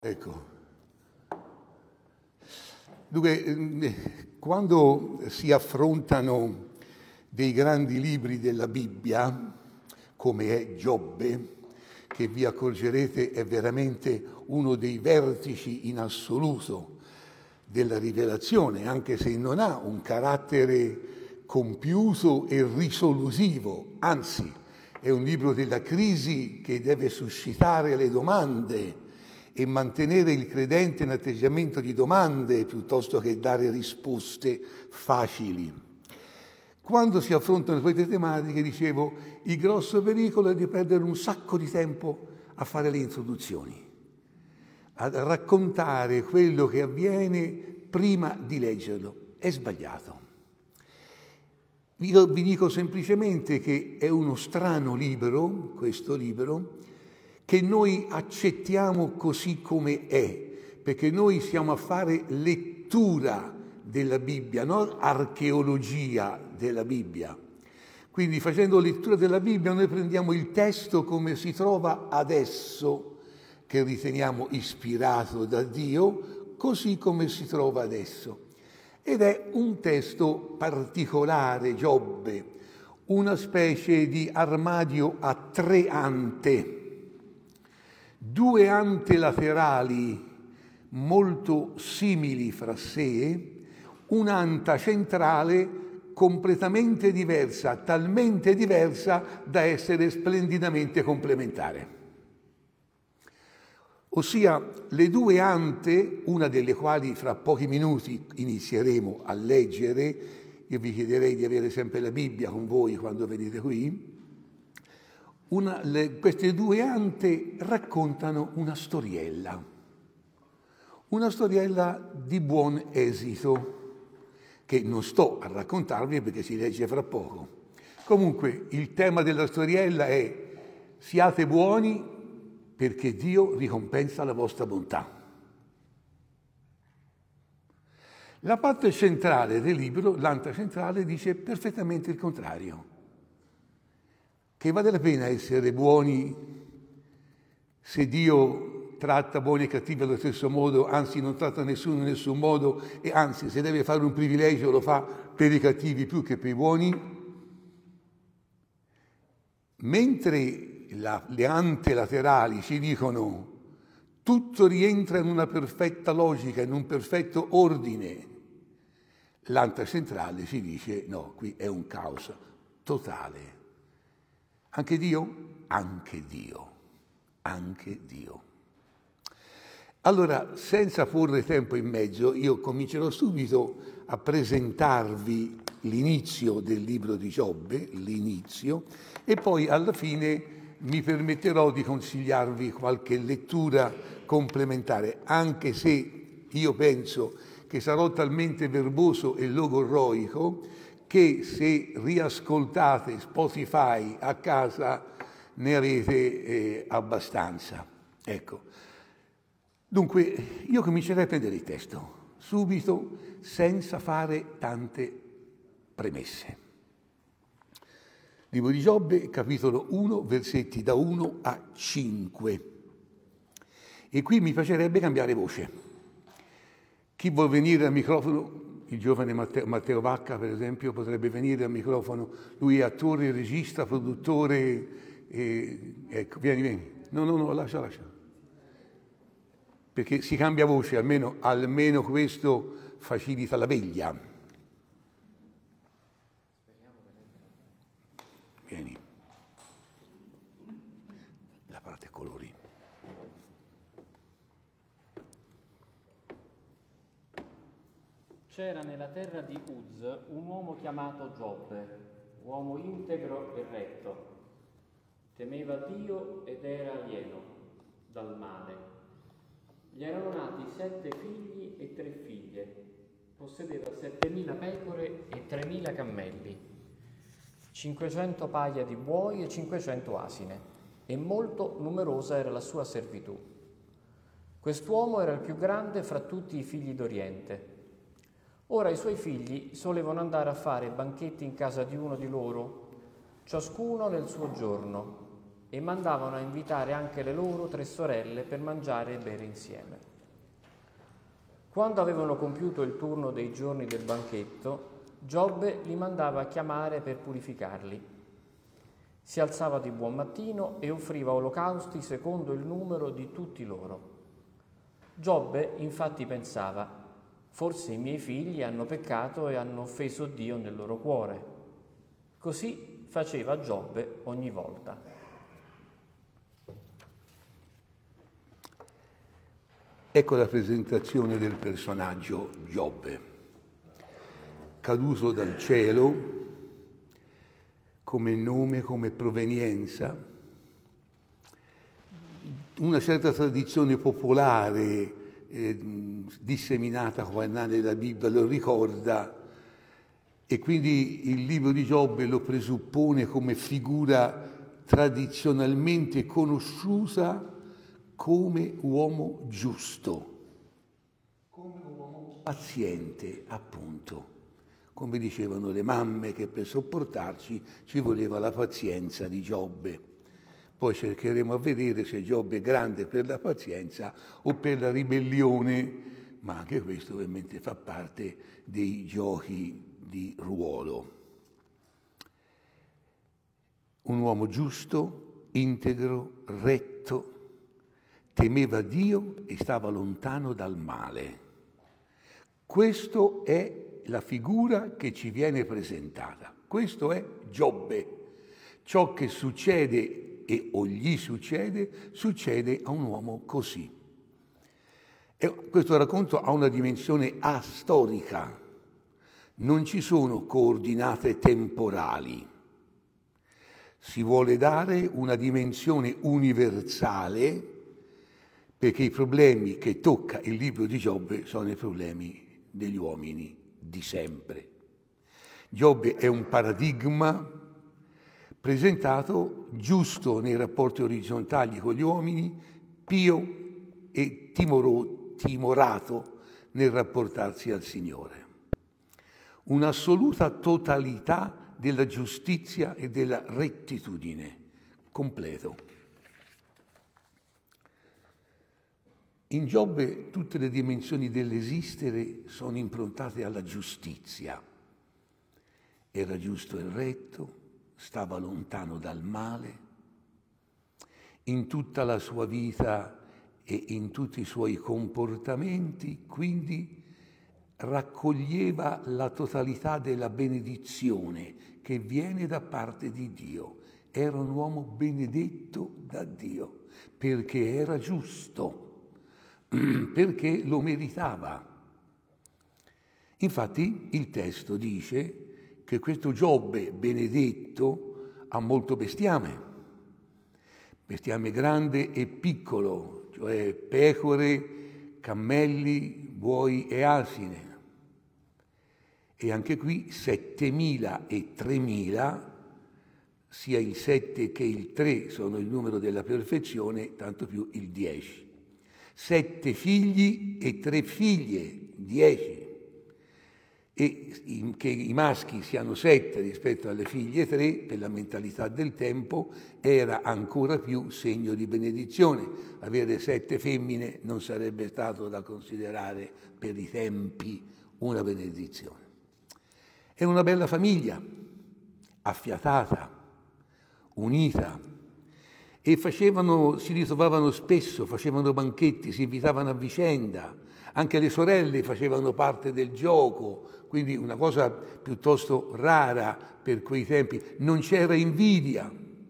Ecco. Dunque, quando si affrontano dei grandi libri della Bibbia, come è Giobbe, che vi accorgerete è veramente uno dei vertici in assoluto della rivelazione, anche se non ha un carattere compiuto e risolutivo, anzi è un libro della crisi che deve suscitare le domande e mantenere il credente in atteggiamento di domande piuttosto che dare risposte facili. Quando si affrontano queste tematiche, dicevo, il grosso pericolo è di perdere un sacco di tempo a fare le introduzioni, a raccontare quello che avviene prima di leggerlo. È sbagliato. Io vi dico semplicemente che è uno strano libro, questo libro, che noi accettiamo così come è, perché noi siamo a fare lettura della Bibbia, non archeologia della Bibbia. Quindi facendo lettura della Bibbia noi prendiamo il testo come si trova adesso, che riteniamo ispirato da Dio, così come si trova adesso. Ed è un testo particolare, Giobbe, una specie di armadio a tre ante. Due ante laterali molto simili fra sé, un'anta centrale completamente diversa, talmente diversa da essere splendidamente complementare. Ossia, le due ante, una delle quali fra pochi minuti inizieremo a leggere, io vi chiederei di avere sempre la Bibbia con voi quando venite qui, queste due ante raccontano una storiella di buon esito, che non sto a raccontarvi perché si legge fra poco. Comunque il tema della storiella è: siate buoni perché Dio ricompensa la vostra bontà. La parte centrale del libro, l'anta centrale, dice perfettamente il contrario. Che vale la pena essere buoni se Dio tratta buoni e cattivi allo stesso modo, anzi non tratta nessuno in nessun modo, e anzi se deve fare un privilegio lo fa per i cattivi più che per i buoni. Mentre le ante laterali ci dicono tutto rientra in una perfetta logica, in un perfetto ordine, l'anta centrale ci dice no, qui è un caos totale. Anche Dio? Anche Dio. Anche Dio. Allora, senza porre tempo in mezzo, io comincerò subito a presentarvi l'inizio del libro di Giobbe, l'inizio, e poi alla fine mi permetterò di consigliarvi qualche lettura complementare, anche se io penso che sarò talmente verboso e logorroico che se riascoltate Spotify a casa ne avete abbastanza. Ecco. Dunque, io comincerei a prendere il testo, subito, senza fare tante premesse. Libro di Giobbe, capitolo 1, versetti da 1 a 5. E qui mi piacerebbe cambiare voce. Chi vuol venire al microfono? Il giovane Matteo Vacca, per esempio, potrebbe venire al microfono. Lui è attore, regista, produttore. Ecco, vieni. No, lascia. Perché si cambia voce, almeno questo facilita la veglia. Vieni. La parte colori. C'era nella terra di Uz un uomo chiamato Giobbe, uomo integro e retto. Temeva Dio ed era alieno dal male. Gli erano nati 7 figli e 3 figlie. Possedeva 7.000 pecore e 3.000 cammelli, 500 paia di buoi e 500 asine, e molto numerosa era la sua servitù. Quest'uomo era il più grande fra tutti i figli d'Oriente. Ora i suoi figli solevano andare a fare banchetti in casa di uno di loro, ciascuno nel suo giorno. e mandavano a invitare anche le loro 3 sorelle per mangiare e bere insieme. Quando avevano compiuto il turno dei giorni del banchetto, Giobbe li mandava a chiamare per purificarli. Si alzava di buon mattino e offriva olocausti secondo il numero di tutti loro. Giobbe infatti pensava: forse i miei figli hanno peccato e hanno offeso Dio nel loro cuore. Così faceva Giobbe ogni volta. Ecco la presentazione del personaggio Giobbe, caduto dal cielo come nome, come provenienza. Una certa tradizione popolare disseminata qua nella Bibbia lo ricorda, e quindi il libro di Giobbe lo presuppone come figura tradizionalmente conosciuta come uomo giusto, come uomo paziente, appunto. Come dicevano le mamme, che per sopportarci ci voleva la pazienza di Giobbe. Poi cercheremo a vedere se Giobbe è grande per la pazienza o per la ribellione, ma anche questo ovviamente fa parte dei giochi di ruolo. Un uomo giusto, integro, retto, temeva Dio e stava lontano dal male. Questo è la figura che ci viene presentata. Questo è Giobbe. Ciò che succede o gli succede a un uomo così. E questo racconto ha una dimensione astorica. Non ci sono coordinate temporali. Si vuole dare una dimensione universale, perché i problemi che tocca il libro di Giobbe sono i problemi degli uomini di sempre. Giobbe è un paradigma presentato giusto nei rapporti orizzontali con gli uomini, pio e timorato nel rapportarsi al Signore. Un'assoluta totalità della giustizia e della rettitudine, completo. In Giobbe tutte le dimensioni dell'esistere sono improntate alla giustizia. Era giusto e retto, stava lontano dal male. In tutta la sua vita e in tutti i suoi comportamenti, quindi, raccoglieva la totalità della benedizione che viene da parte di Dio. Era un uomo benedetto da Dio, perché era giusto, perché lo meritava. Infatti il testo dice che questo Giobbe benedetto ha molto bestiame grande e piccolo, cioè pecore, cammelli, buoi e asine. E anche qui 7.000 e 3.000, sia il 7 che il 3 sono il numero della perfezione, tanto più il 10. 7 figli e 3 figlie, 10. E che i maschi siano 7 rispetto alle figlie 3, per la mentalità del tempo, era ancora più segno di benedizione. Avere 7 femmine non sarebbe stato da considerare per i tempi una benedizione. È una bella famiglia, affiatata, unita, e si ritrovavano spesso, facevano banchetti, si invitavano a vicenda, anche le sorelle facevano parte del gioco, quindi una cosa piuttosto rara per quei tempi. Non c'era invidia.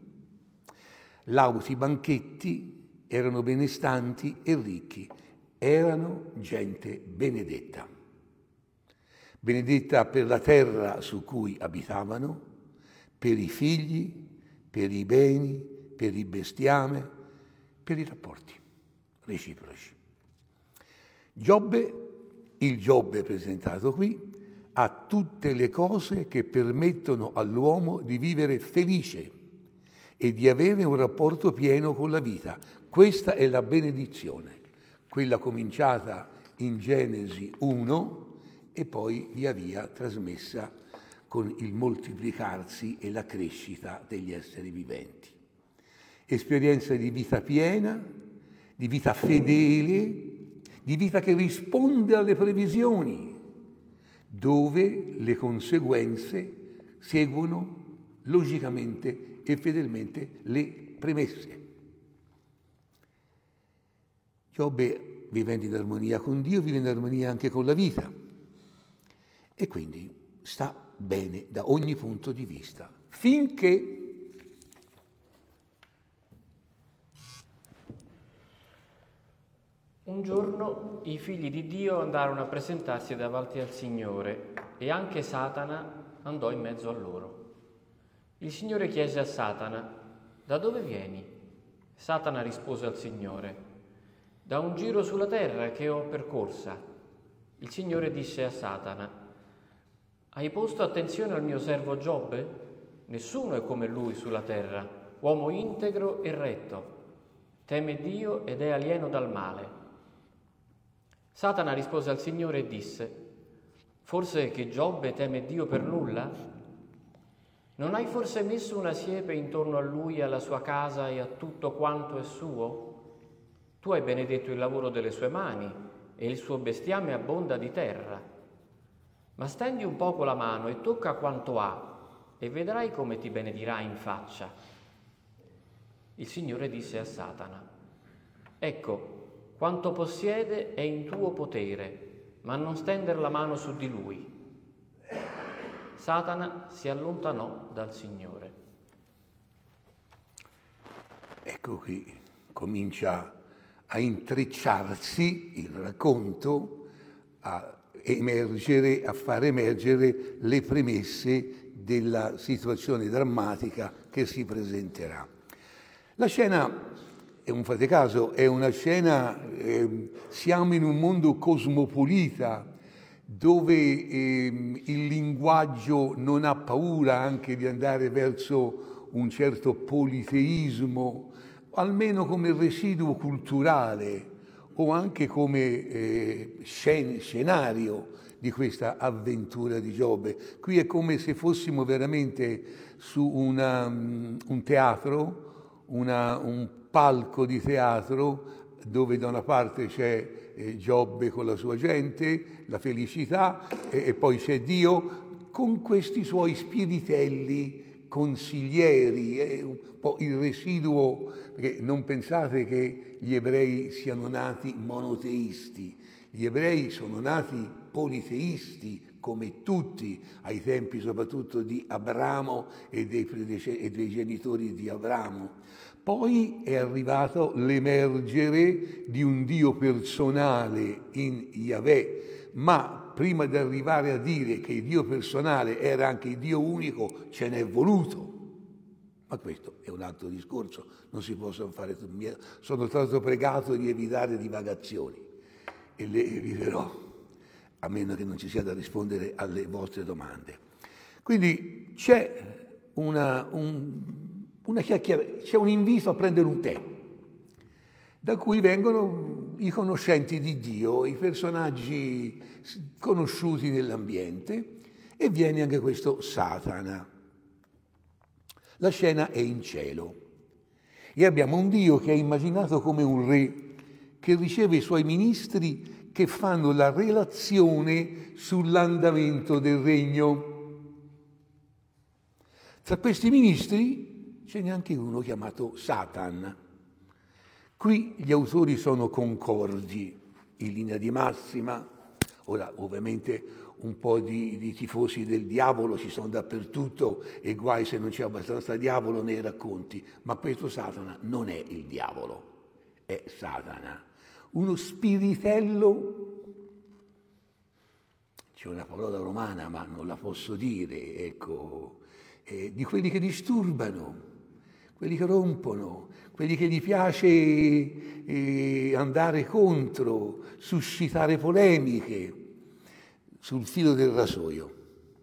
Lauti banchetti, erano benestanti e ricchi, erano gente benedetta. Benedetta per la terra su cui abitavano, per i figli, per i beni, per il bestiame, per i rapporti reciproci. Giobbe, il Giobbe presentato qui, ha tutte le cose che permettono all'uomo di vivere felice e di avere un rapporto pieno con la vita. Questa è la benedizione, quella cominciata in Genesi 1 e poi via via trasmessa con il moltiplicarsi e la crescita degli esseri viventi. esperienza di vita piena, di vita fedele, di vita che risponde alle previsioni, dove le conseguenze seguono logicamente e fedelmente le premesse. Giobbe, vivendo in armonia con Dio, vive in armonia anche con la vita e quindi sta bene da ogni punto di vista, finché un giorno i figli di Dio andarono a presentarsi davanti al Signore e anche Satana andò in mezzo a loro. Il Signore chiese a Satana: da dove vieni? Satana rispose al Signore: da un giro sulla terra che ho percorsa. Il Signore disse a Satana: hai posto attenzione al mio servo Giobbe? Nessuno è come lui sulla terra, uomo integro e retto. Teme Dio ed è alieno dal male. Satana rispose al Signore e disse: forse che Giobbe teme Dio per nulla? Non hai forse messo una siepe intorno a lui, alla sua casa e a tutto quanto è suo? Tu hai benedetto il lavoro delle sue mani e il suo bestiame abbonda di terra. Ma stendi un poco la mano e tocca quanto ha e vedrai come ti benedirà in faccia. Il Signore disse a Satana: ecco, quanto possiede è in tuo potere, ma non stender la mano su di lui. Satana si allontanò dal Signore. Ecco qui comincia a intrecciarsi il racconto, a far emergere le premesse della situazione drammatica che si presenterà. La scena, fate caso, è una scena, siamo in un mondo cosmopolita dove il linguaggio non ha paura anche di andare verso un certo politeismo, almeno come residuo culturale o anche come scenario di questa avventura di Giobbe. Qui è come se fossimo veramente su un teatro, un palco di teatro, dove da una parte c'è Giobbe con la sua gente, la felicità, e poi c'è Dio con questi suoi spiritelli consiglieri, un po' il residuo, perché non pensate che gli ebrei siano nati monoteisti, gli ebrei sono nati politeisti come tutti ai tempi soprattutto di Abramo e dei genitori di Abramo. Poi è arrivato l'emergere di un Dio personale in Yahweh, ma prima di arrivare a dire che il Dio personale era anche il Dio unico, ce n'è voluto. Ma questo è un altro discorso, non si possono fare. Sono stato pregato di evitare divagazioni e le eviterò, a meno che non ci sia da rispondere alle vostre domande. Quindi c'è una chiacchiera, c'è un invito a prendere un tè, da cui vengono i conoscenti di Dio, i personaggi conosciuti nell'ambiente, e viene anche questo Satana. La scena è in cielo e abbiamo un Dio che è immaginato come un re che riceve i suoi ministri che fanno la relazione sull'andamento del regno. Tra questi ministri ce n'è anche uno chiamato Satan. Qui gli autori sono concordi in linea di massima. Ora, ovviamente, un po' di tifosi del diavolo ci sono dappertutto e guai se non c'è abbastanza diavolo nei racconti, ma questo Satana non è il diavolo, è Satana, uno spiritello, c'è una parola romana ma non la posso dire, ecco, di quelli che disturbano, quelli che rompono, quelli che gli piace andare contro, suscitare polemiche, sul filo del rasoio.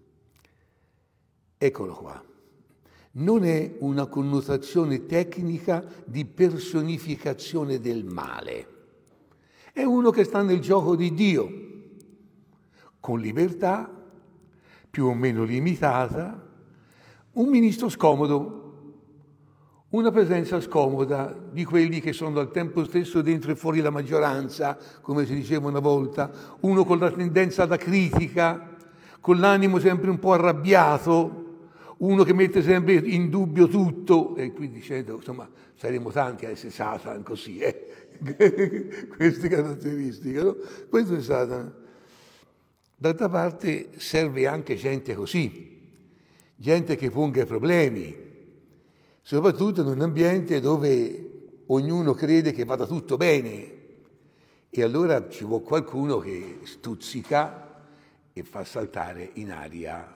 Eccolo qua. Non è una connotazione tecnica di personificazione del male. È uno che sta nel gioco di Dio, con libertà, più o meno limitata, un ministro scomodo, una presenza scomoda di quelli che sono al tempo stesso dentro e fuori la maggioranza, come si diceva una volta, uno con la tendenza alla critica, con l'animo sempre un po' arrabbiato, uno che mette sempre in dubbio tutto, e qui dicendo, insomma, saremo tanti a essere Satan così, queste caratteristiche, no? Questo è Satana. D'altra parte serve anche gente così, gente che ponga problemi, soprattutto in un ambiente dove ognuno crede che vada tutto bene, e allora ci vuole qualcuno che stuzzica e fa saltare in aria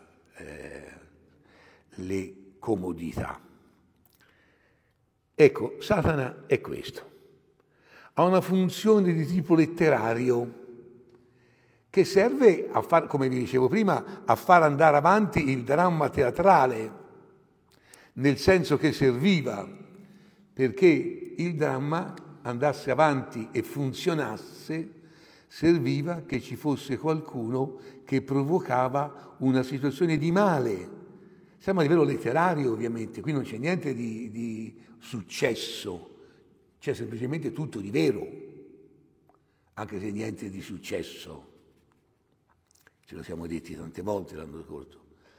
le comodità. Ecco, Satana è questo. Ha una funzione di tipo letterario che serve a far, come vi dicevo prima, a far andare avanti il dramma teatrale, nel senso che serviva perché il dramma andasse avanti e funzionasse, serviva che ci fosse qualcuno che provocava una situazione di male. Siamo a livello letterario, ovviamente, qui non c'è niente di successo, c'è semplicemente tutto di vero, anche se niente di successo. Ce lo siamo detti tante volte l'anno scorso.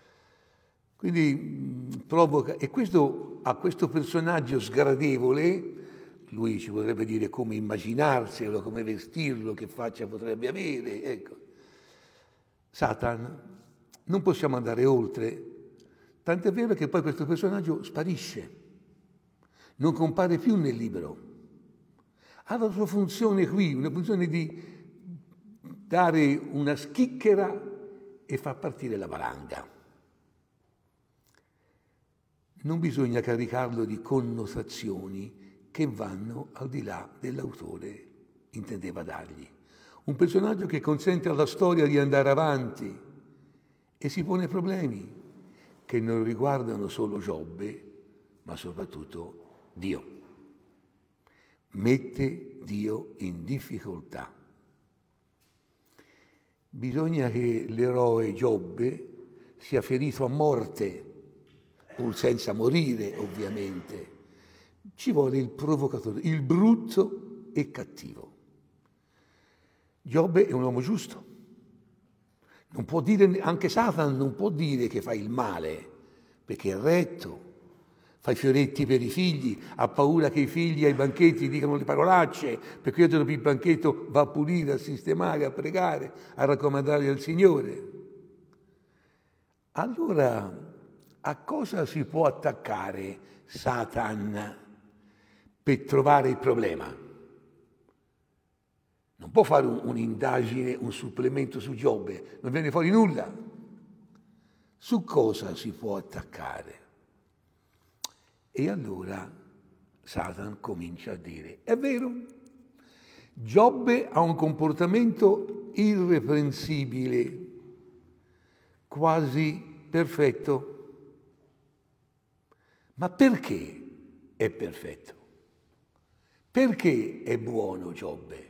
Quindi provoca, e questo a questo personaggio sgradevole, lui ci potrebbe dire come immaginarselo, come vestirlo, che faccia potrebbe avere, ecco. Satan, non possiamo andare oltre, tant'è vero che poi questo personaggio sparisce, non compare più nel libro. Ha la sua funzione qui, una funzione di dare una schicchera e far partire la valanga. Non bisogna caricarlo di connotazioni che vanno al di là dell'autore intendeva dargli. Un personaggio che consente alla storia di andare avanti e si pone problemi che non riguardano solo Giobbe, ma soprattutto Dio. Mette Dio in difficoltà. Bisogna che l'eroe Giobbe sia ferito a morte, pur senza morire ovviamente. Ci vuole il provocatore, il brutto e cattivo. Giobbe è un uomo giusto. Non può dire, anche Satan non può dire che fa il male, perché è retto, fa i fioretti per i figli, ha paura che i figli ai banchetti dicano le parolacce, perché io dopo il banchetto va a pulire, a sistemare, a pregare, a raccomandare al Signore. Allora, a cosa si può attaccare Satan per trovare il problema? Non può fare un'indagine, un supplemento su Giobbe, non viene fuori nulla. Su cosa si può attaccare? E allora Satan comincia a dire, è vero, Giobbe ha un comportamento irreprensibile, quasi perfetto. Ma perché è perfetto? Perché è buono Giobbe?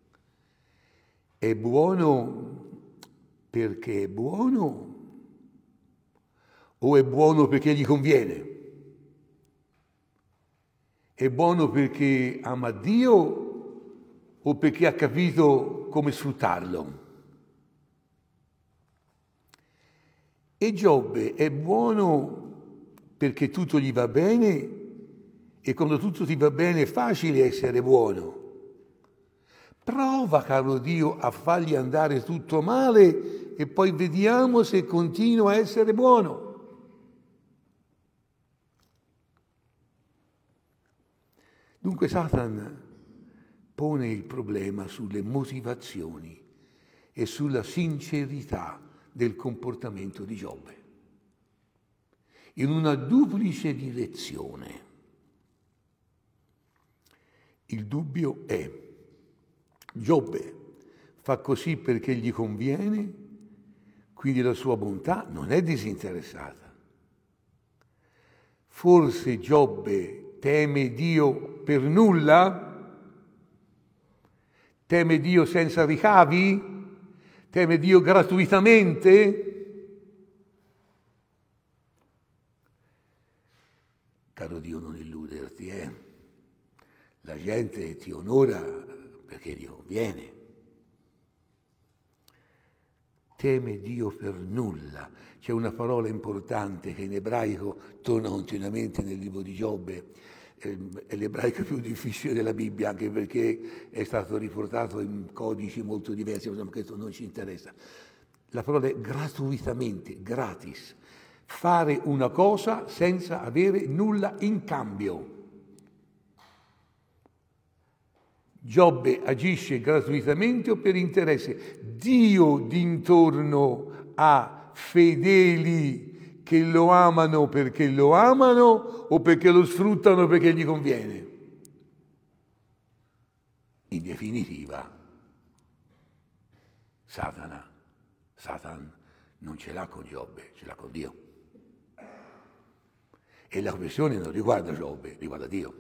È buono perché è buono o è buono perché gli conviene? È buono perché ama Dio o perché ha capito come sfruttarlo? E Giobbe è buono perché tutto gli va bene e quando tutto ti va bene è facile essere buono. Prova, caro Dio, a fargli andare tutto male e poi vediamo se continua a essere buono. Dunque Satan pone il problema sulle motivazioni e sulla sincerità del comportamento di Giobbe, in una duplice direzione. Il dubbio è: Giobbe fa così perché gli conviene, quindi la sua bontà non è disinteressata. Forse Giobbe teme Dio per nulla? Teme Dio senza ricavi? Teme Dio gratuitamente? Caro Dio, non illudere la gente ti onora perché gli conviene. Teme Dio per nulla. C'è una parola importante che in ebraico torna continuamente nel libro di Giobbe, è l'ebraico più difficile della Bibbia, anche perché è stato riportato in codici molto diversi, ma questo non ci interessa. La parola è gratuitamente, gratis. Fare una cosa senza avere nulla in cambio. Giobbe agisce gratuitamente o per interesse? Dio d'intorno a fedeli che lo amano perché lo amano o perché lo sfruttano perché gli conviene? In definitiva, Satan non ce l'ha con Giobbe, ce l'ha con Dio. E la questione non riguarda Giobbe, riguarda Dio.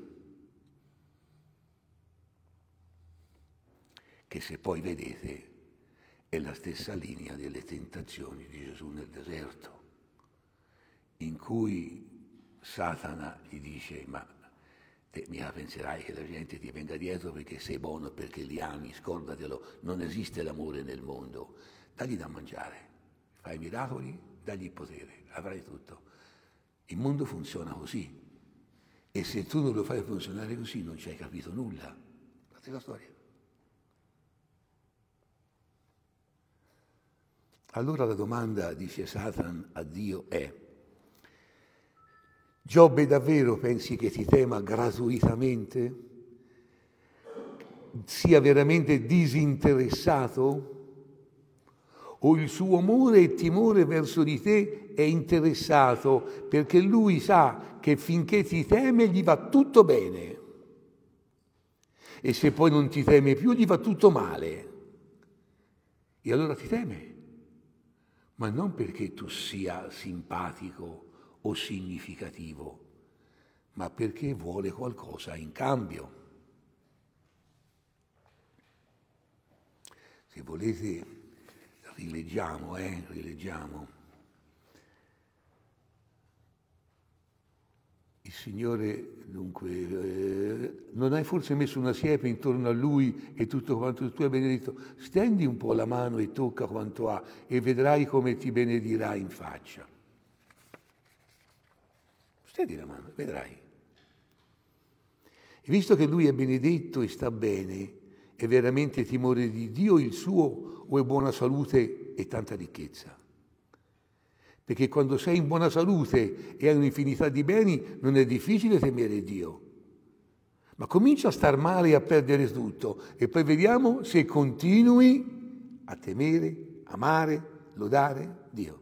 Che se poi vedete è la stessa linea delle tentazioni di Gesù nel deserto, in cui Satana gli dice: ma te mica penserai che la gente ti venga dietro perché sei buono, perché li ami, scordatelo, non esiste l'amore nel mondo, dagli da mangiare, fai miracoli, dagli il potere, avrai tutto. Il mondo funziona così e se tu non lo fai funzionare così non ci hai capito nulla. Guardate la storia. Allora la domanda, dice Satan a Dio, è: Giobbe davvero pensi che ti tema gratuitamente? Sia veramente disinteressato? O il suo amore e timore verso di te è interessato perché lui sa che finché ti teme gli va tutto bene e se poi non ti teme più gli va tutto male? E allora ti teme. Ma non perché tu sia simpatico o significativo, ma perché vuole qualcosa in cambio. Se volete, rileggiamo. Il Signore, dunque, non hai forse messo una siepe intorno a Lui e tutto quanto tu hai benedetto? Stendi un po' la mano e tocca quanto ha e vedrai come ti benedirà in faccia. Stendi la mano, vedrai. E visto che Lui è benedetto e sta bene, è veramente timore di Dio il suo o è buona salute e tanta ricchezza? Perché quando sei in buona salute e hai un'infinità di beni non è difficile temere Dio. Ma comincia a star male e a perdere tutto e poi vediamo se continui a temere, amare, lodare Dio.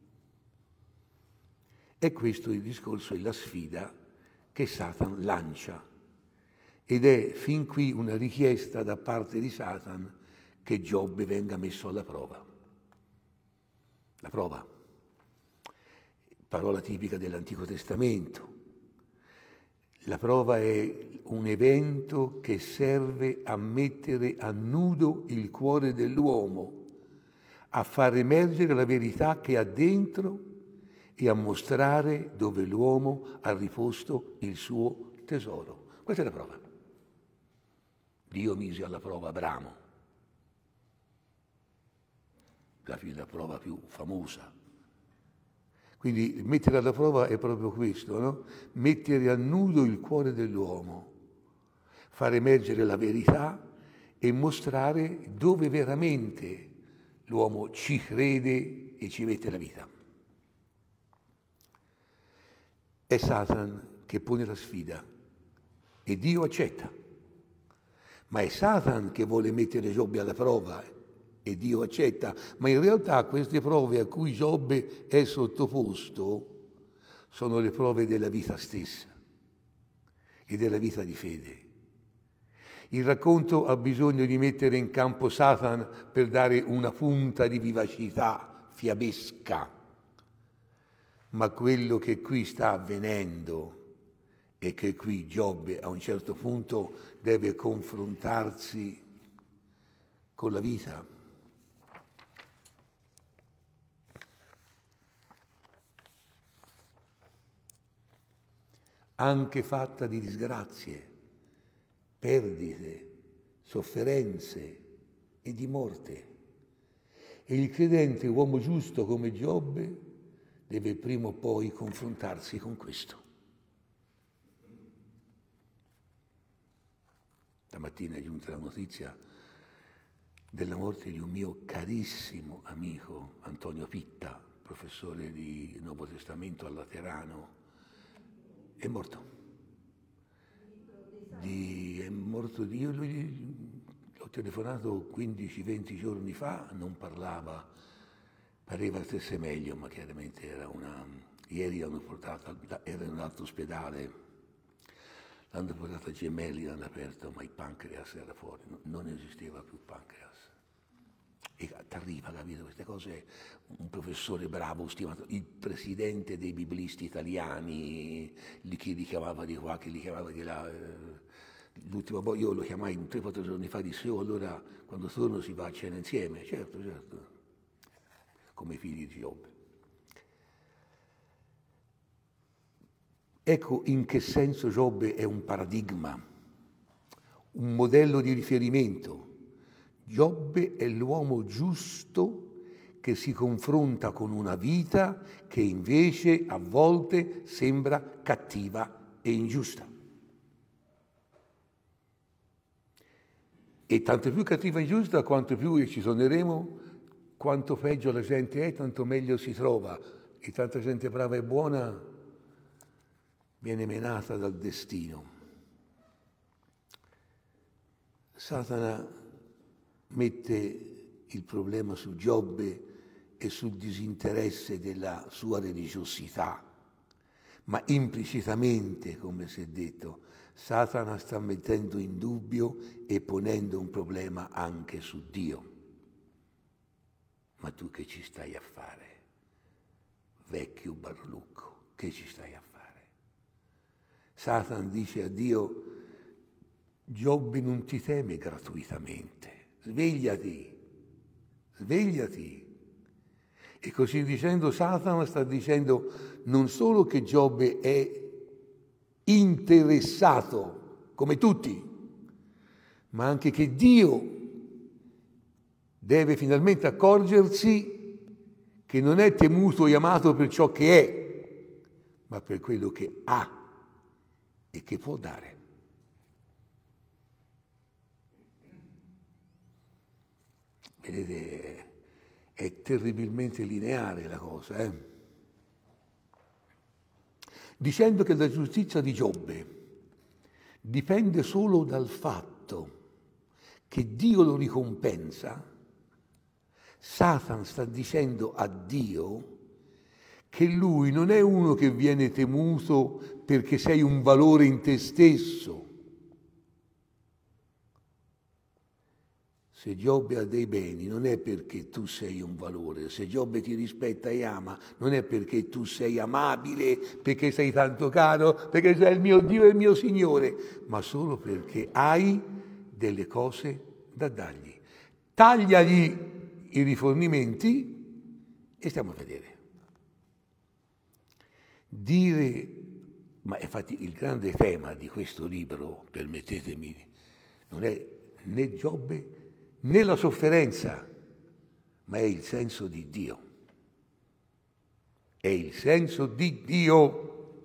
E questo è il discorso e la sfida che Satan lancia. Ed è fin qui una richiesta da parte di Satan che Giobbe venga messo alla prova. La prova. Parola tipica dell'Antico Testamento. La prova è un evento che serve a mettere a nudo il cuore dell'uomo, a far emergere la verità che ha dentro e a mostrare dove l'uomo ha riposto il suo tesoro. Questa è la prova. Dio mise alla prova Abramo, la prova più famosa. Quindi mettere alla prova è proprio questo, no? Mettere a nudo il cuore dell'uomo, far emergere la verità e mostrare dove veramente l'uomo ci crede e ci mette la vita. È Satan che pone la sfida e Dio accetta, ma è Satan che vuole mettere Giobbe alla prova e Dio accetta, ma in realtà queste prove a cui Giobbe è sottoposto sono le prove della vita stessa e della vita di fede. Il racconto ha bisogno di mettere in campo Satan per dare una punta di vivacità fiabesca, ma quello che qui sta avvenendo è che qui Giobbe a un certo punto deve confrontarsi con la vita. Anche fatta di disgrazie, perdite, sofferenze e di morte. E il credente, uomo giusto come Giobbe, deve prima o poi confrontarsi con questo. Stamattina è giunta la notizia della morte di un mio carissimo amico, Antonio Pitta, professore di Nuovo Testamento al Laterano. È morto. Io l'ho telefonato 15-20 giorni fa, non parlava, pareva stesse meglio, ma chiaramente ieri l'hanno portato, era in un altro ospedale, l'hanno portato a Gemelli, l'hanno aperto, ma il pancreas era fuori, non esisteva più pancreas. E t'arriva, capito, queste cose, un professore bravo, stimato, il presidente dei biblisti italiani, chi li chiamava di qua, chi li chiamava di là. L'ultima volta io lo chiamai 3-4 giorni fa, disse, allora quando torno si va a cena insieme. Certo, come i figli di Giobbe. Ecco in che senso Giobbe è un paradigma, un modello di riferimento. Giobbe è l'uomo giusto che si confronta con una vita che invece a volte sembra cattiva e ingiusta. E tanto più cattiva e ingiusta, quanto più ci torneremo, quanto peggio la gente è, tanto meglio si trova. E tanta gente brava e buona viene menata dal destino. Satana mette il problema su Giobbe e sul disinteresse della sua religiosità, ma implicitamente, come si è detto, Satana sta mettendo in dubbio e ponendo un problema anche su Dio. Ma tu che ci stai a fare? Vecchio barlucco, che ci stai a fare? Satana dice a Dio, Giobbe non ti teme gratuitamente, svegliati, svegliati. E così dicendo Satana sta dicendo non solo che Giobbe è interessato, come tutti, ma anche che Dio deve finalmente accorgersi che non è temuto e amato per ciò che è, ma per quello che ha e che può dare. Vedete, è terribilmente lineare la cosa, Dicendo che la giustizia di Giobbe dipende solo dal fatto che Dio lo ricompensa, Satan sta dicendo a Dio che lui non è uno che viene temuto perché sei un valore in te stesso. Se Giobbe ha dei beni non è perché tu sei un valore, se Giobbe ti rispetta e ama non è perché tu sei amabile, perché sei tanto caro, perché sei il mio Dio e il mio Signore, ma solo perché hai delle cose da dargli. Tagliagli i rifornimenti e stiamo a vedere. Ma infatti il grande tema di questo libro, permettetemi, non è né Giobbe né la sofferenza, ma è il senso di Dio. È il senso di Dio.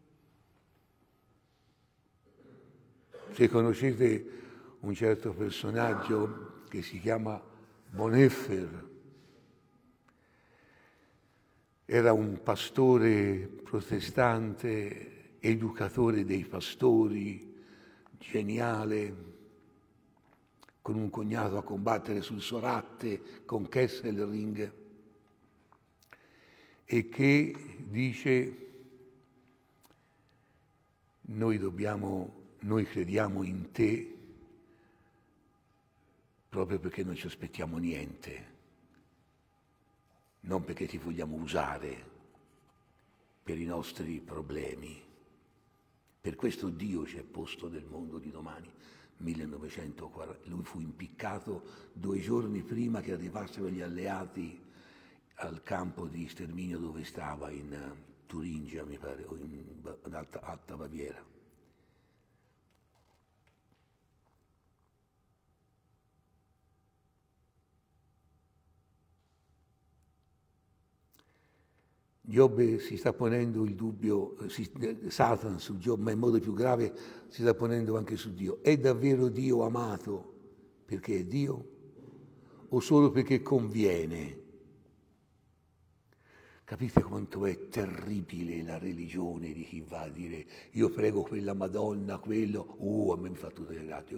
Se conoscete un certo personaggio che si chiama Bonhoeffer, era un pastore protestante, educatore dei pastori, geniale, con un cognato a combattere sul Soracte, con Kesselring, e che dice noi crediamo in te proprio perché non ci aspettiamo niente, non perché ti vogliamo usare per i nostri problemi. Per questo Dio ci ha posto nel mondo di domani. 1940, lui fu impiccato 2 giorni prima che arrivassero gli alleati al campo di sterminio dove stava, in Turingia, mi pare, o in Alta Baviera. Giobbe si sta ponendo il dubbio, Satana su Giobbe, ma in modo più grave si sta ponendo anche su Dio. È davvero Dio amato perché è Dio o solo perché conviene? Capite quanto è terribile la religione di chi va a dire io prego quella Madonna, quello, a me mi fa tutte le grazie,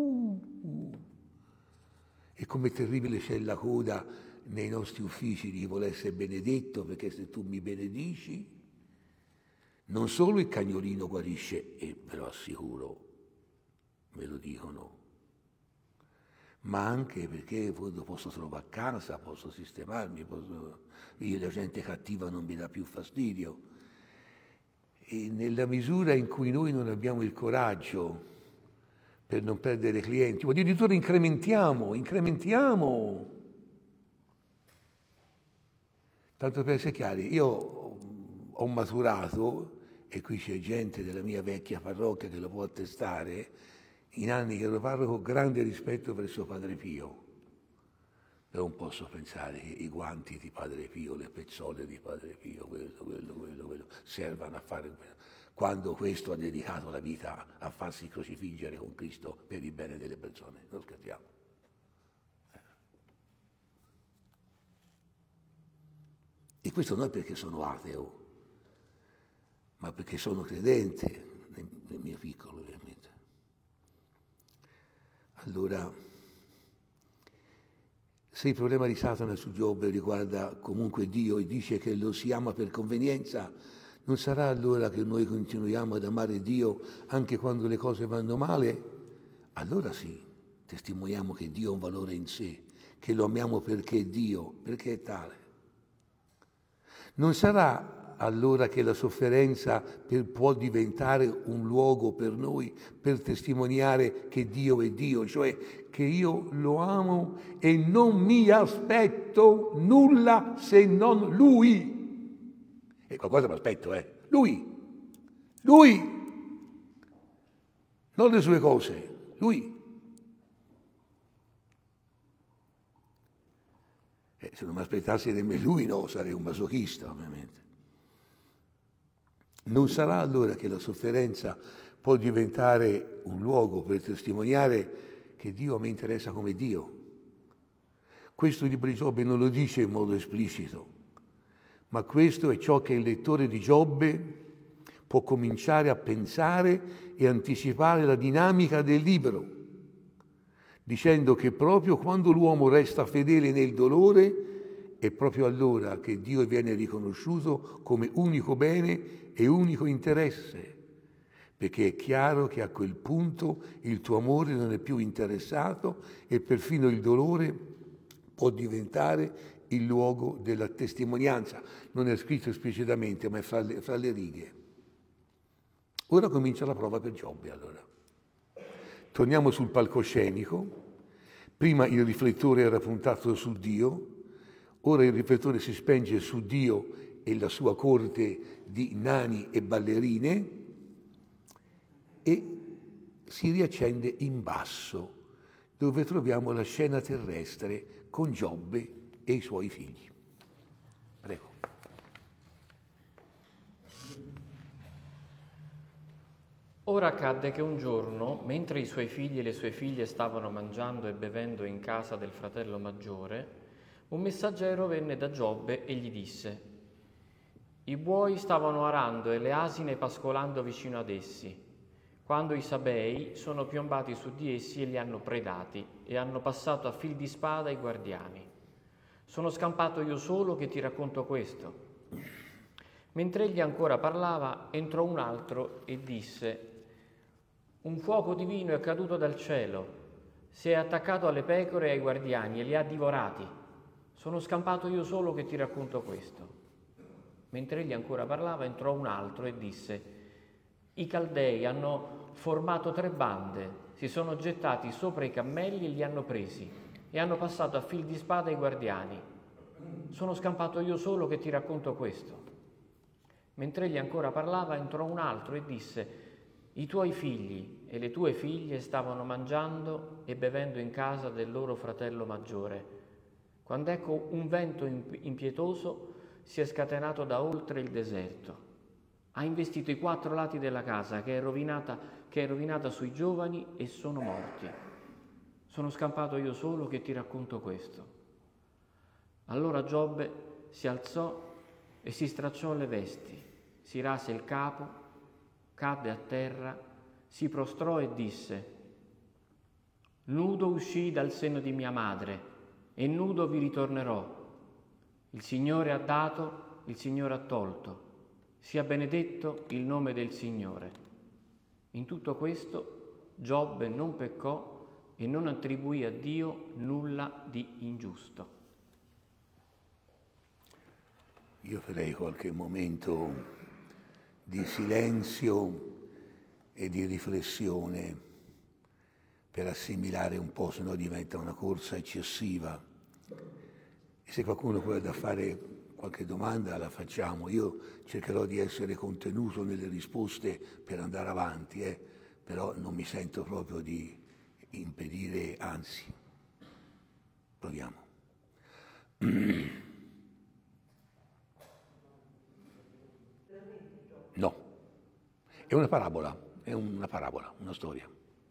E come terribile c'è la coda nei nostri uffici di chi vuole essere benedetto, perché se tu mi benedici, non solo il cagnolino guarisce, e ve lo assicuro, me lo dicono, ma anche perché poi lo posso trovare a casa, posso sistemarmi, la gente cattiva non mi dà più fastidio. E nella misura in cui noi non abbiamo il coraggio per non perdere clienti, o addirittura incrementiamo. Tanto per essere chiari, io ho maturato, e qui c'è gente della mia vecchia parrocchia che lo può attestare, in anni che lo parlo, grande rispetto verso Padre Pio. Però non posso pensare che i guanti di Padre Pio, le pezzole di Padre Pio, quello, servano a fare... Quando questo ha dedicato la vita a farsi crocifiggere con Cristo per il bene delle persone. Non scherziamo. E questo non è perché sono ateo, ma perché sono credente, nel mio piccolo ovviamente. Allora, se il problema di Satana su Giobbe riguarda comunque Dio e dice che lo si ama per convenienza, non sarà allora che noi continuiamo ad amare Dio anche quando le cose vanno male? Allora sì, testimoniamo che Dio ha un valore in sé, che lo amiamo perché è Dio, perché è tale. Non sarà allora che la sofferenza può diventare un luogo per noi per testimoniare che Dio è Dio, cioè che io lo amo e non mi aspetto nulla se non Lui. E qualcosa mi aspetto, Lui, non le sue cose, Lui. Se non mi aspettassi nemmeno Lui, no, sarei un masochista, ovviamente. Non sarà allora che la sofferenza può diventare un luogo per testimoniare che Dio mi interessa come Dio. Questo il libro di Giobbe non lo dice in modo esplicito, ma questo è ciò che il lettore di Giobbe può cominciare a pensare e anticipare la dinamica del libro, dicendo che proprio quando l'uomo resta fedele nel dolore è proprio allora che Dio viene riconosciuto come unico bene e unico interesse, perché è chiaro che a quel punto il tuo amore non è più interessato e perfino il dolore può diventare il luogo della testimonianza. Non è scritto esplicitamente, ma è fra le righe. Ora comincia la prova per Giobbe, allora. Torniamo sul palcoscenico. Prima il riflettore era puntato su Dio, ora il riflettore si spenge su Dio e la sua corte di nani e ballerine e si riaccende in basso, dove troviamo la scena terrestre con Giobbe e i suoi figli. Prego. Ora accadde che un giorno, mentre i suoi figli e le sue figlie stavano mangiando e bevendo in casa del fratello maggiore, un messaggero venne da Giobbe e gli disse: i buoi stavano arando e le asine pascolando vicino ad essi, quando i Sabei sono piombati su di essi e li hanno predati e hanno passato a fil di spada i guardiani. Sono scampato io solo che ti racconto questo. Mentre egli ancora parlava, entrò un altro e disse: un fuoco divino è caduto dal cielo, si è attaccato alle pecore e ai guardiani e li ha divorati. Sono scampato io solo che ti racconto questo. Mentre egli ancora parlava, entrò un altro e disse: i Caldei hanno formato 3 bande, si sono gettati sopra i cammelli e li hanno presi e hanno passato a fil di spada i guardiani. Sono scampato io solo che ti racconto questo. Mentre egli ancora parlava, entrò un altro e disse: i tuoi figli e le tue figlie stavano mangiando e bevendo in casa del loro fratello maggiore, quando ecco un vento impietoso si è scatenato da oltre il deserto. Ha investito i 4 lati della casa che è rovinata sui giovani e sono morti. Sono scampato io solo che ti racconto questo. Allora Giobbe si alzò e si stracciò le vesti, si rase il capo, cadde a terra, si prostrò e disse: nudo uscii dal seno di mia madre e nudo vi ritornerò. Il Signore ha dato, il Signore ha tolto. Sia benedetto il nome del Signore. In tutto questo Giobbe non peccò e non attribuì a Dio nulla di ingiusto. Io farei qualche momento di silenzio e di riflessione per assimilare un po', se no diventa una corsa eccessiva. E se qualcuno vuole da fare qualche domanda la facciamo. Io cercherò di essere contenuto nelle risposte per andare avanti, però non mi sento proprio di impedire, anzi. Proviamo. No, è una parabola, una storia.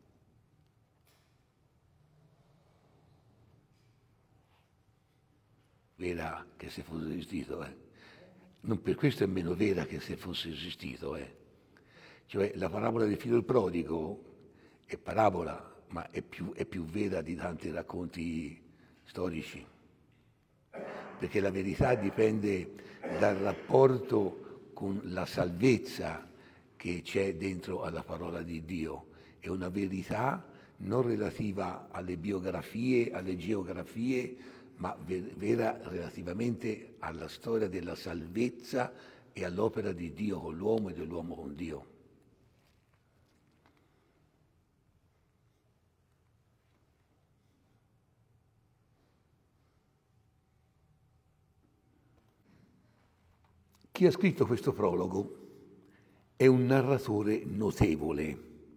Vera che se fosse esistito, non per questo è meno vera che se fosse esistito, Cioè la parabola del figlio del prodigo è parabola, ma è più vera di tanti racconti storici, perché la verità dipende dal rapporto con la salvezza che c'è dentro alla parola di Dio. È una verità non relativa alle biografie, alle geografie, ma vera relativamente alla storia della salvezza e all'opera di Dio con l'uomo e dell'uomo con Dio. Chi ha scritto questo prologo è un narratore notevole,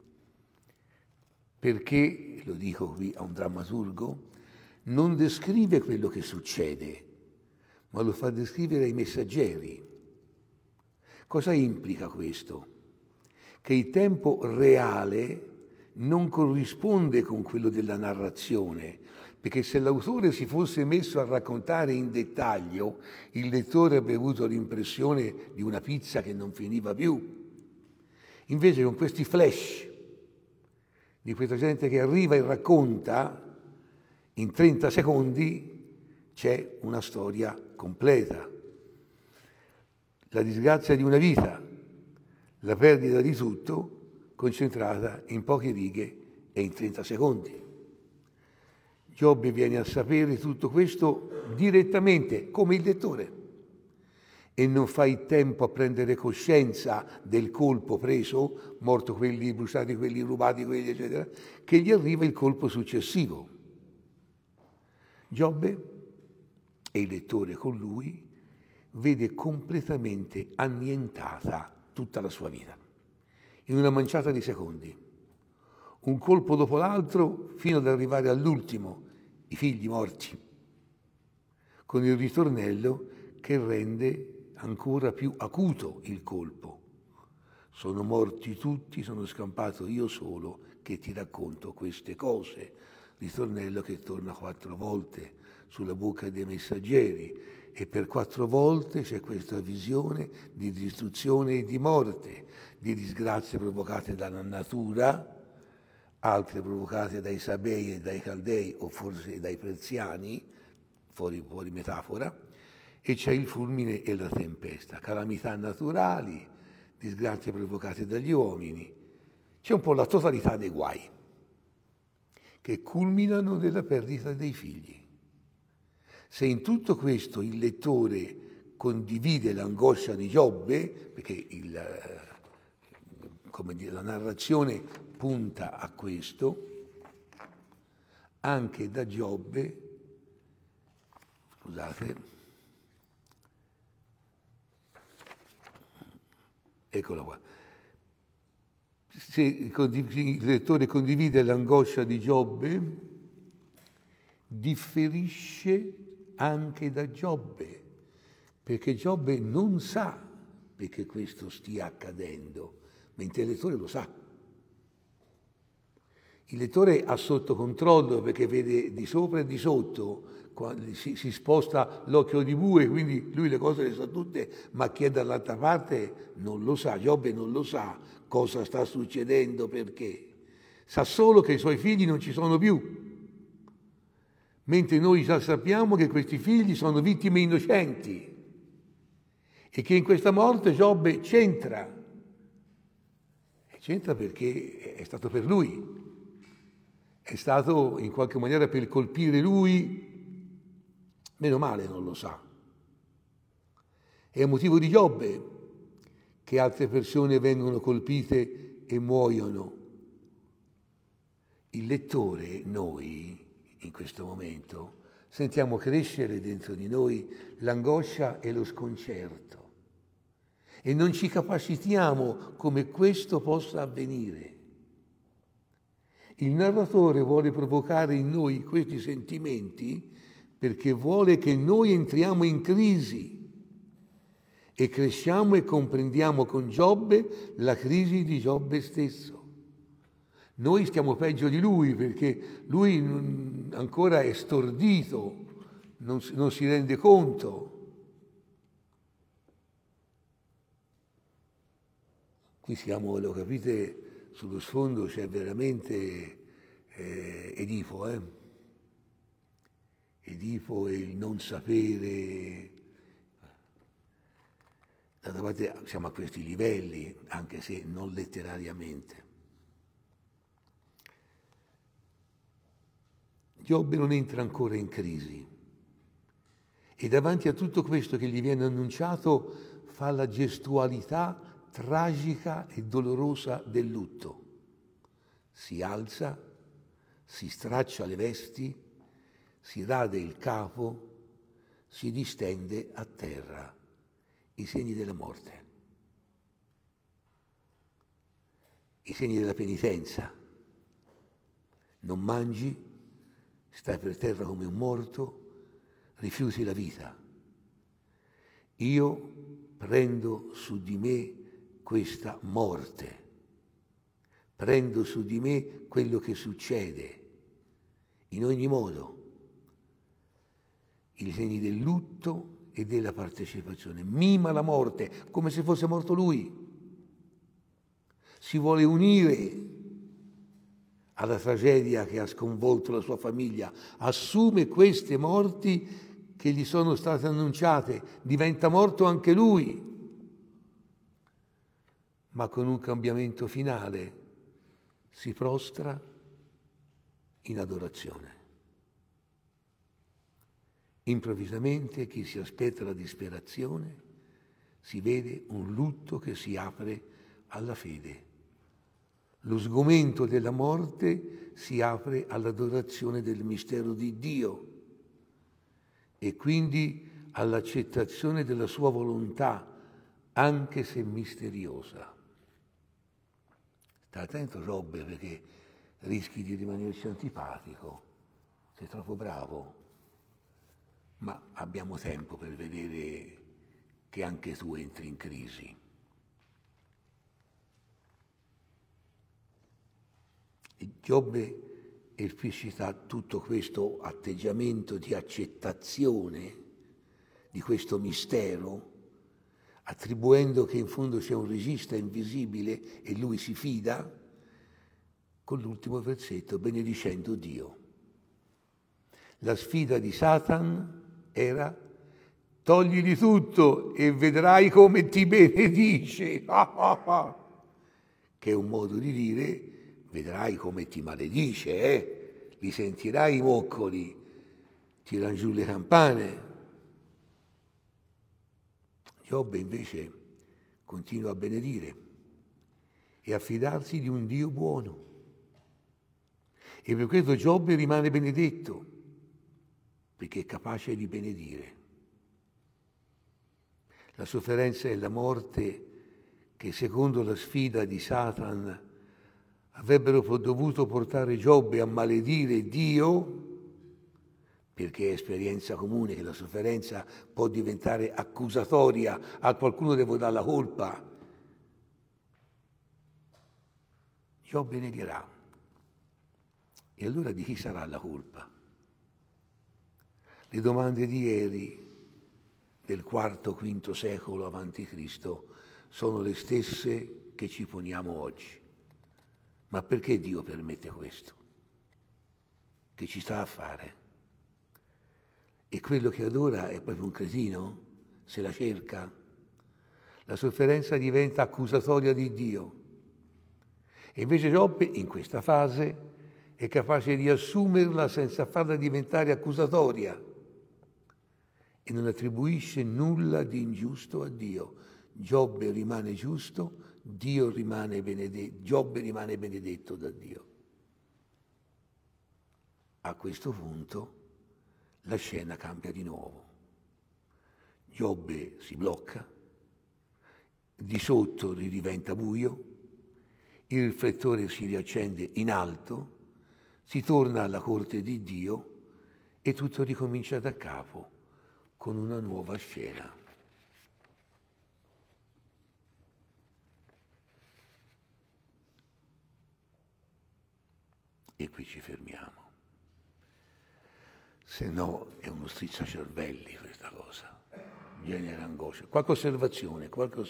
perché, lo dico qui a un drammaturgo, non descrive quello che succede, ma lo fa descrivere ai messaggeri. Cosa implica questo? Che il tempo reale non corrisponde con quello della narrazione, perché se l'autore si fosse messo a raccontare in dettaglio, il lettore avrebbe avuto l'impressione di una pizza che non finiva più. Invece con questi flash di questa gente che arriva e racconta, in 30 secondi c'è una storia completa. La disgrazia di una vita, la perdita di tutto, concentrata in poche righe e in 30 secondi. Giobbe viene a sapere tutto questo direttamente, come il lettore, e non fa il tempo a prendere coscienza del colpo preso, morto quelli, bruciati quelli, rubati quelli, eccetera, che gli arriva il colpo successivo. Giobbe, e il lettore con lui, vede completamente annientata tutta la sua vita, in una manciata di secondi. Un colpo dopo l'altro fino ad arrivare all'ultimo, i figli morti, con il ritornello che rende ancora più acuto il colpo. Sono morti tutti, sono scampato io solo che ti racconto queste cose. Ritornello che torna 4 volte sulla bocca dei messaggeri e per 4 volte c'è questa visione di distruzione e di morte, di disgrazie provocate dalla natura, altre provocate dai Sabei e dai Caldei o forse dai Persiani, fuori metafora, e c'è il fulmine e la tempesta, calamità naturali, disgrazie provocate dagli uomini. C'è un po' la totalità dei guai che culminano nella perdita dei figli. Se in tutto questo il lettore condivide l'angoscia di Giobbe, perché la narrazione punta a questo, anche da Giobbe, eccola qua. Se il lettore condivide l'angoscia di Giobbe, differisce anche da Giobbe, perché Giobbe non sa perché questo stia accadendo, mentre il lettore lo sa. Il lettore ha sotto controllo perché vede di sopra e di sotto, si sposta l'occhio di bue, quindi lui le cose le sa tutte, ma chi è dall'altra parte non lo sa. Giobbe non lo sa cosa sta succedendo, perché sa solo che i suoi figli non ci sono più, mentre noi già sappiamo che questi figli sono vittime innocenti e che in questa morte Giobbe c'entra. E c'entra perché è stato per lui, è stato in qualche maniera per colpire lui. Meno male non lo sa. È un motivo di Giobbe che altre persone vengono colpite e muoiono. Il lettore, noi, in questo momento, sentiamo crescere dentro di noi l'angoscia e lo sconcerto e non ci capacitiamo come questo possa avvenire. Il narratore vuole provocare in noi questi sentimenti perché vuole che noi entriamo in crisi e cresciamo e comprendiamo con Giobbe la crisi di Giobbe stesso. Noi stiamo peggio di lui perché lui ancora è stordito, non si rende conto. Qui siamo, lo capite, sullo sfondo c'è veramente Edipo, Edipo e il non sapere. D'altra parte siamo a questi livelli, anche se non letterariamente. Giobbe non entra ancora in crisi e davanti a tutto questo che gli viene annunciato fa la gestualità tragica e dolorosa del lutto. Si alza, si straccia le vesti, si rade il capo, si distende a terra, i segni della morte, i segni della penitenza. Non mangi, stai per terra come un morto, rifiuti la vita. Io prendo su di me questa morte, prendo su di me quello che succede, in ogni modo, i segni del lutto e della partecipazione. Mima la morte come se fosse morto lui. Si vuole unire alla tragedia che ha sconvolto la sua famiglia, assume queste morti che gli sono state annunciate, diventa morto anche lui, ma con un cambiamento finale si prostra in adorazione. Improvvisamente chi si aspetta la disperazione si vede un lutto che si apre alla fede. Lo sgomento della morte si apre all'adorazione del mistero di Dio e quindi all'accettazione della sua volontà, anche se misteriosa. Sta attento, Giobbe, perché rischi di rimanerci antipatico. Sei troppo bravo. Ma abbiamo tempo per vedere che anche tu entri in crisi. E Giobbe esplicita tutto questo atteggiamento di accettazione di questo mistero, attribuendo che in fondo c'è un regista invisibile e lui si fida, con l'ultimo versetto, benedicendo Dio. La sfida di Satan era: toglili tutto e vedrai come ti benedice. Che è un modo di dire: vedrai come ti maledice, li sentirai i moccoli, tiran giù le campane. Giobbe invece continua a benedire e a fidarsi di un Dio buono. E per questo Giobbe rimane benedetto, perché è capace di benedire. La sofferenza e la morte che secondo la sfida di Satan avrebbero dovuto portare Giobbe a maledire Dio, perché è esperienza comune che la sofferenza può diventare accusatoria, a qualcuno devo dare la colpa. Giobbe negherà. E allora di chi sarà la colpa? Le domande di ieri, del IV-V secolo a.C., sono le stesse che ci poniamo oggi. Ma perché Dio permette questo? Che ci sta a fare? E quello che adora è proprio un cretino? Se la cerca? La sofferenza diventa accusatoria di Dio. E invece Giobbe, in questa fase, è capace di assumerla senza farla diventare accusatoria e non attribuisce nulla di ingiusto a Dio. Giobbe rimane giusto, Giobbe rimane benedetto da Dio. A questo punto la scena cambia di nuovo. Giobbe si blocca, di sotto ridiventa buio, il riflettore si riaccende in alto, si torna alla corte di Dio e tutto ricomincia da capo con una nuova scena. E qui ci fermiamo. Se no è uno strizzacervelli questa cosa, genera angoscia. Qualche osservazione?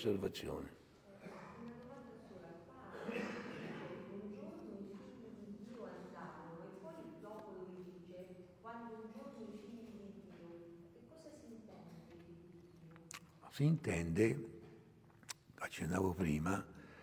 Si intende, accennavo prima,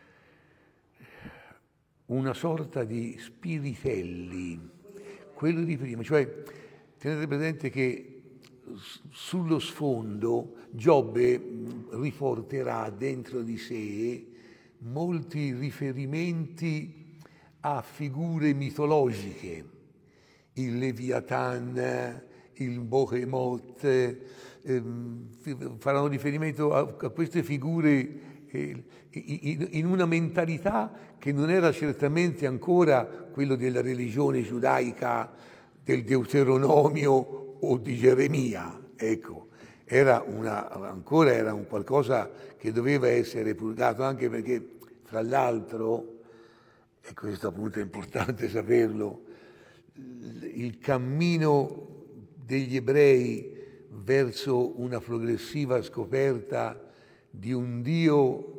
una sorta di spiritelli, quello di prima, cioè tenete presente che sullo sfondo Giobbe riporterà dentro di sé molti riferimenti a figure mitologiche, il Leviathan, il Behemoth, faranno riferimento a queste figure in una mentalità che non era certamente ancora quello della religione giudaica del Deuteronomio o di Geremia, ecco, era un qualcosa che doveva essere purgato, anche perché, fra l'altro, e questo appunto è importante saperlo, il cammino degli ebrei verso una progressiva scoperta di un Dio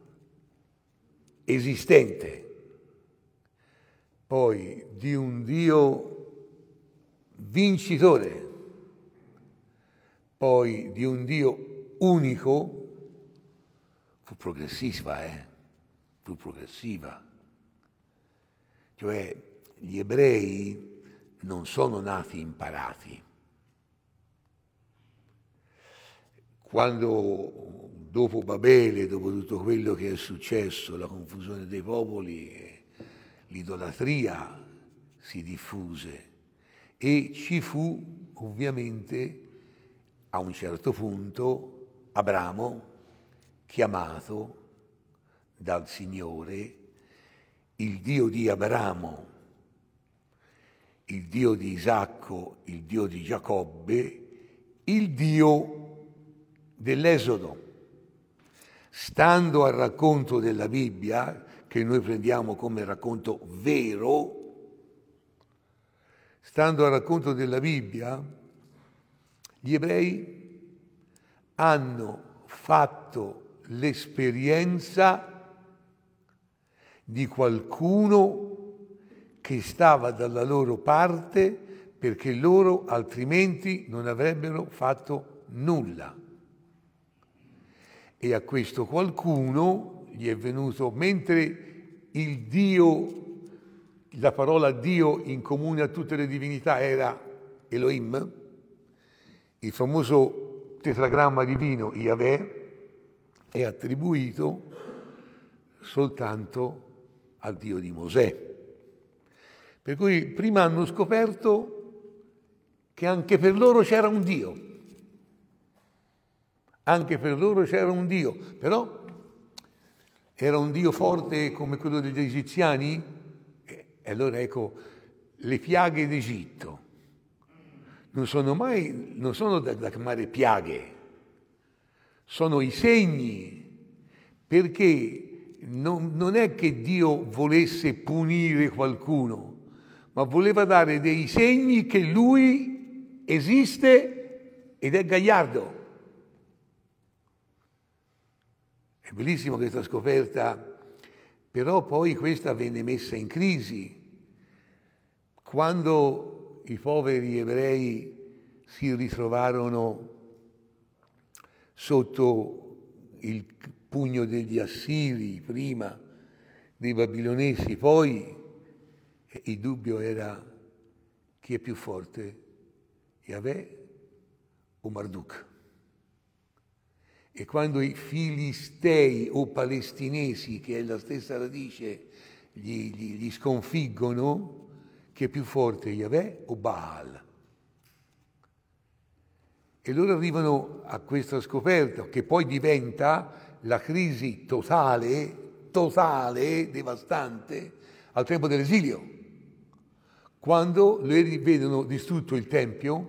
esistente, poi di un Dio vincitore, poi di un Dio unico, fu progressiva. Cioè, gli ebrei non sono nati imparati. Quando dopo Babele, dopo tutto quello che è successo, la confusione dei popoli, l'idolatria si diffuse e ci fu ovviamente a un certo punto Abramo chiamato dal Signore il Dio di Abramo, il Dio di Isacco, il Dio di Giacobbe, il Dio dell'Esodo. Stando al racconto della Bibbia, che noi prendiamo come racconto vero, stando al racconto della Bibbia, gli ebrei hanno fatto l'esperienza di qualcuno che stava dalla loro parte perché loro altrimenti non avrebbero fatto nulla. E a questo qualcuno gli è venuto, mentre il Dio, la parola Dio in comune a tutte le divinità era Elohim, il famoso tetragramma divino Yahweh è attribuito soltanto al Dio di Mosè. Per cui prima hanno scoperto che anche per loro c'era un Dio. Anche per loro c'era un Dio, però era un Dio forte come quello degli egiziani? E allora ecco, le piaghe d'Egitto non sono da chiamare piaghe, sono i segni, perché non è che Dio volesse punire qualcuno, ma voleva dare dei segni che Lui esiste ed è gagliardo. È bellissima questa scoperta, però poi questa venne messa in crisi quando i poveri ebrei si ritrovarono sotto il pugno degli Assiri, prima dei Babilonesi, poi il dubbio era chi è più forte, Yahweh o Marduk. E quando i filistei o palestinesi, che è la stessa radice, gli sconfiggono, chi è più forte, Yahweh o Baal? E loro arrivano a questa scoperta, che poi diventa la crisi totale, devastante, al tempo dell'esilio. Quando loro vedono distrutto il Tempio,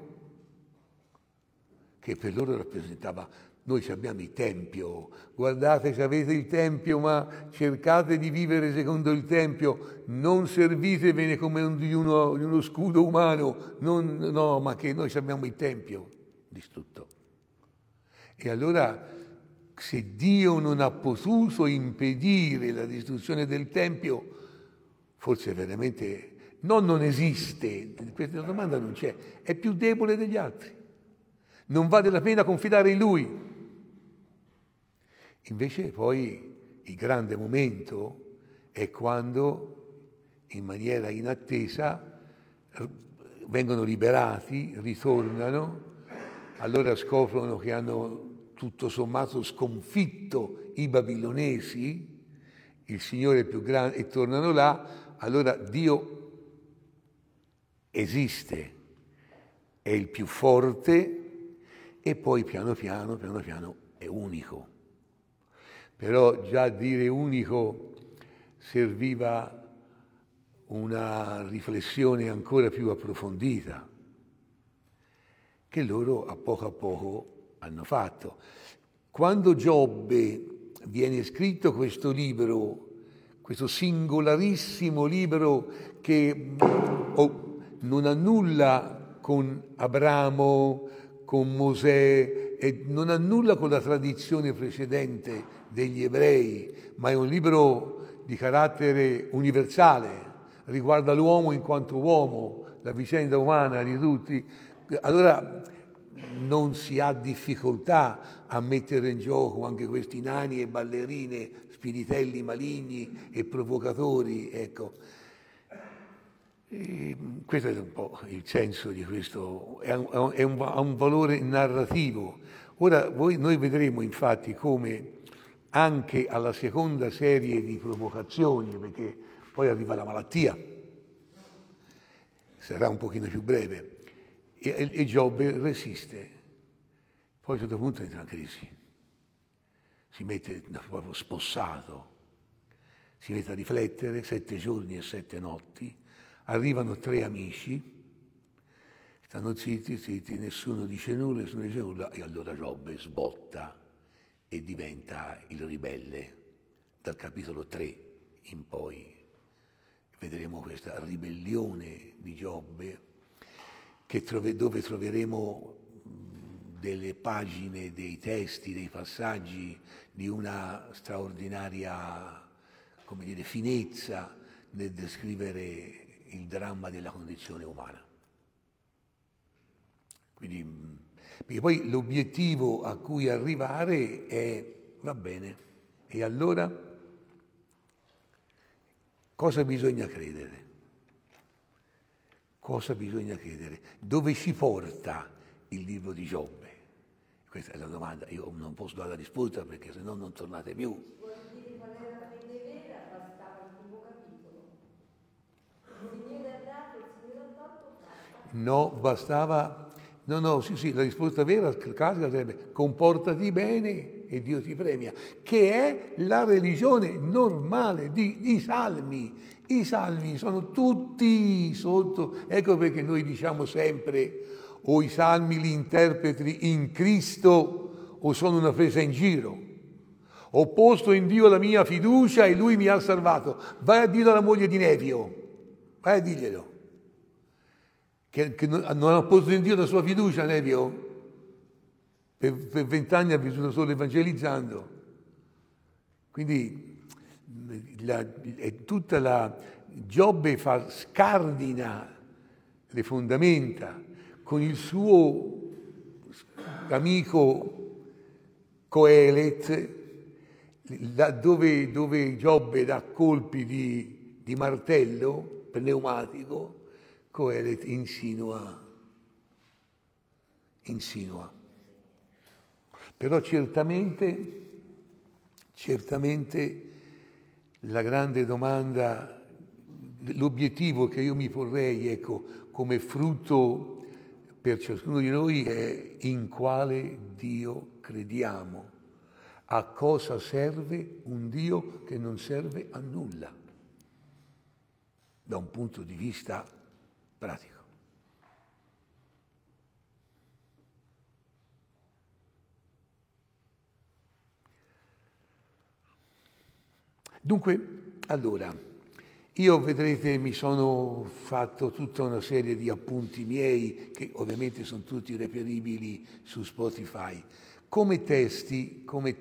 che per loro rappresentava, noi abbiamo il Tempio, guardate se avete il Tempio, ma cercate di vivere secondo il Tempio, non servitevene come di uno scudo umano, no, ma che noi abbiamo il Tempio distrutto. E allora, se Dio non ha potuto impedire la distruzione del Tempio, forse veramente non esiste, questa domanda non c'è, è più debole degli altri. Non vale la pena confidare in Lui. Invece poi il grande momento è quando, in maniera inattesa, vengono liberati, ritornano, allora scoprono che hanno tutto sommato sconfitto i babilonesi, il Signore è più grande, e tornano là, allora Dio esiste, è il più forte e poi piano piano è unico. Però già dire unico serviva una riflessione ancora più approfondita, che loro a poco hanno fatto. Quando Giobbe viene scritto questo libro, questo singolarissimo libro che non ha nulla con Abramo, con Mosè, e non ha nulla con la tradizione precedente degli ebrei, ma è un libro di carattere universale, riguarda l'uomo in quanto uomo, la vicenda umana di tutti. Allora non si ha difficoltà a mettere in gioco anche questi nani e ballerine, spiritelli maligni e provocatori, ecco. E questo è un po' il senso di questo, ha un valore narrativo. Ora noi vedremo infatti come anche alla seconda serie di provocazioni, perché poi arriva la malattia, sarà un pochino più breve, e Giobbe resiste. Poi a un certo punto entra in crisi, si mette proprio spossato, si mette a riflettere 7 giorni e 7 notti, arrivano 3 amici, stanno zitti, nessuno dice nulla, e allora Giobbe sbotta e diventa il ribelle. Dal capitolo 3 in poi vedremo questa ribellione di Giobbe, dove troveremo delle pagine, dei testi, dei passaggi di una straordinaria, come dire, finezza nel descrivere il dramma della condizione umana. Quindi, perché poi l'obiettivo a cui arrivare è, va bene, e allora cosa bisogna credere? Cosa bisogna credere? Dove ci porta il libro di Giobbe? Questa è la domanda, io non posso dare la risposta perché se no non tornate più. Vuol dire qual è la fede vera? Bastava il primo capitolo. Il Signore ha dato, il Signore ha tolto, basta. No, bastava... No, sì, la risposta vera classica sarebbe comportati bene e Dio ti premia, che è la religione normale di Salmi. I Salmi sono tutti sotto, ecco perché noi diciamo sempre o i salmi li interpreti in Cristo o sono una presa in giro. Ho posto in Dio la mia fiducia e Lui mi ha salvato. Vai a dirlo alla moglie di Nevio, vai a dirglielo. Che non ha posto in Dio la sua fiducia, Nevio. Per 20 anni ha vissuto solo evangelizzando. Quindi Giobbe scardina le fondamenta con il suo amico Coelet, dove Giobbe dà colpi di martello pneumatico, Coelet insinua. Però certamente la grande domanda, l'obiettivo che io mi porrei, ecco, come frutto per ciascuno di noi è: in quale Dio crediamo? A cosa serve un Dio che non serve a nulla, da un punto di vista pratico? Dunque, allora, io vedrete mi sono fatto tutta una serie di appunti miei, che ovviamente sono tutti reperibili su Spotify. Come testi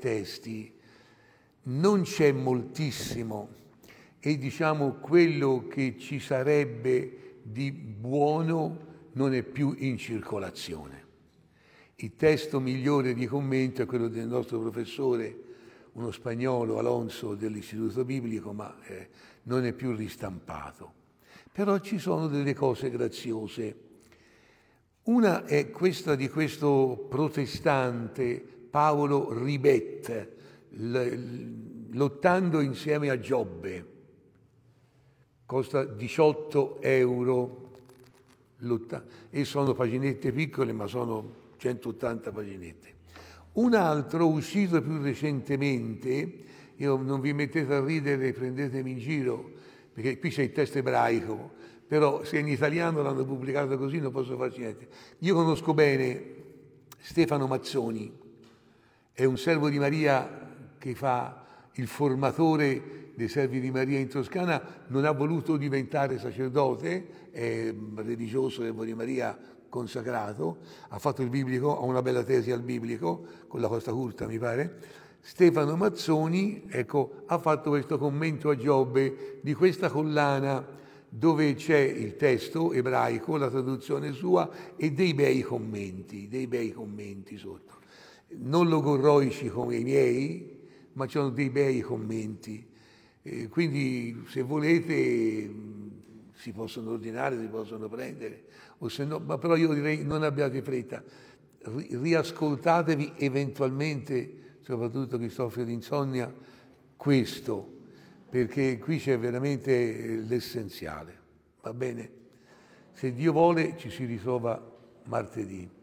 non c'è moltissimo, e diciamo quello che ci sarebbe di buono non è più in circolazione. Il testo migliore di commento è quello del nostro professore, uno spagnolo, Alonso, dell'Istituto Biblico, ma non è più ristampato. Però ci sono delle cose graziose. Una è questa di questo protestante Paolo Ribet, lottando insieme a Giobbe. Costa 18 euro e sono paginette piccole, ma sono 180 paginette. Un altro uscito più recentemente, io non vi mettete a ridere, prendetemi in giro, perché qui c'è il testo ebraico, però se in italiano l'hanno pubblicato così non posso farci niente. Io conosco bene Stefano Mazzoni, è un servo di Maria che fa il formatore dei servi di Maria in Toscana, non ha voluto diventare sacerdote, è religioso servo di Maria consacrato, ha fatto il biblico, ha una bella tesi al biblico, con la Costa Curta mi pare. Stefano Mazzoni, ecco, ha fatto questo commento a Giobbe di questa collana dove c'è il testo ebraico, la traduzione sua e dei bei commenti sotto. Non logorroici come i miei, ma ci sono dei bei commenti. Quindi se volete si possono ordinare, si possono prendere, o se no, ma però io direi non abbiate fretta, riascoltatevi eventualmente, soprattutto chi soffre di insonnia, questo, perché qui c'è veramente l'essenziale, va bene? Se Dio vuole ci si ritrova martedì.